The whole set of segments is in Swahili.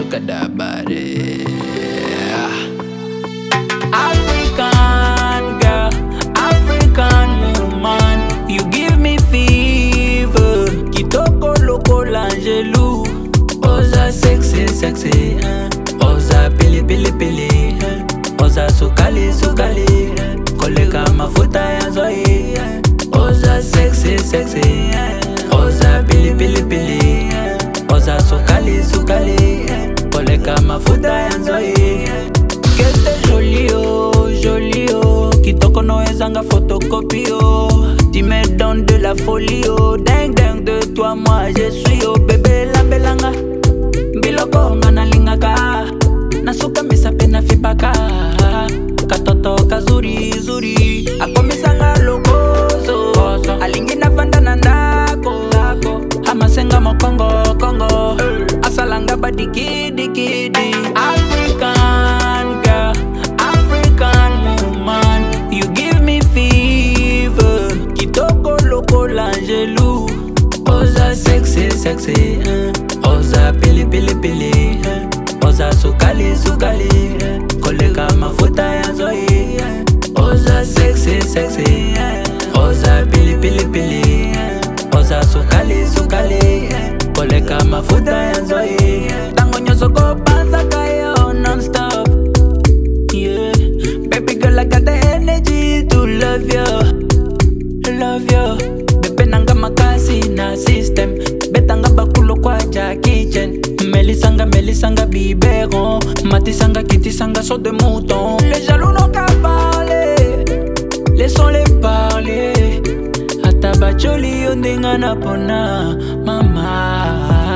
Look at that body. African girl, African woman, you give me fever. Kitoko loko l'angelou. Oza sexy, sexy, Oza pili, pili, pili, Oza sukali, sukali, Koleka mafuta ya zoi. Oza sexy, sexy, Oza pili, pili, pili, Oza sukali, sukali, Koleka mafuta ya zoi. Kete jolie oh, kitoko no ezanga photocopie oh. Tu me donnes de la folie oh, dingue dingue de toi moi je suis oh. Bébé lambelanga, biloko nga nalingaka, nasuka misape na fipaka, katoto kazuri zuri, akomisanga lokozo, alingi na vanda na ndako, amasenga mokongo kongo, asalanga badiki diki di. African girl, African woman, you give me fever. Kitoko loko l'angelou. Oza sexy, sexy, Oza pili, pili, pili, Oza sukali, sukali, Koleka mafuta ya zoi. Oza sexy, sexy, Oza pili, pili, pili, Oza sukali, sukali, Koleka mafuta ya zoi. Tango nyoso ko panza kayo non-stop. Yeah, baby girl I got the energy to love you, love you. Bebe nanga makasi na system, betanga bakulo kwa ja kitchen. Melisanga, melisanga biberon, matisanga, kitisanga so de mouton. Les jaloux n'ont qu'à parler, laissons-les parler. Atabacholi ondinga na pona, mama.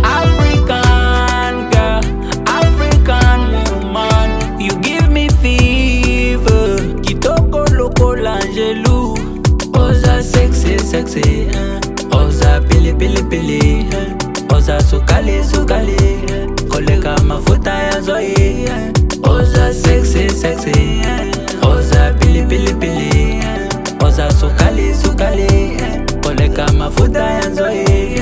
African girl, African woman, you give me fever. Kitoko loko l'angelou. Oza sexy, sexy, Oza pili, pili, pili, Oza sukali, sukali, Koleka mafuta ya zoi. Oza sexy, sexy, Oza pili, pili, pili, Oza sukali, sukali, Koleka mafuta ya zoi.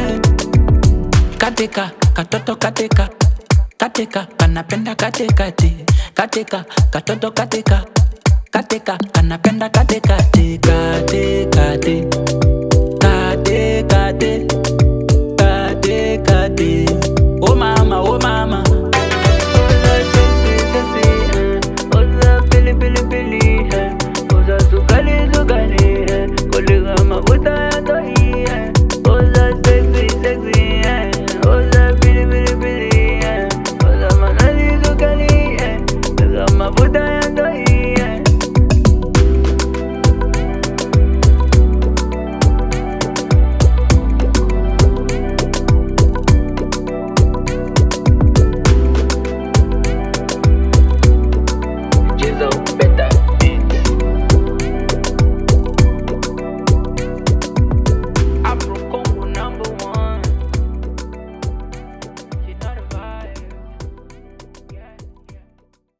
Katika, katoto katika, katika, kanapenda katikati, katika, katoto katika, katika, kanapenda katikati, katikati.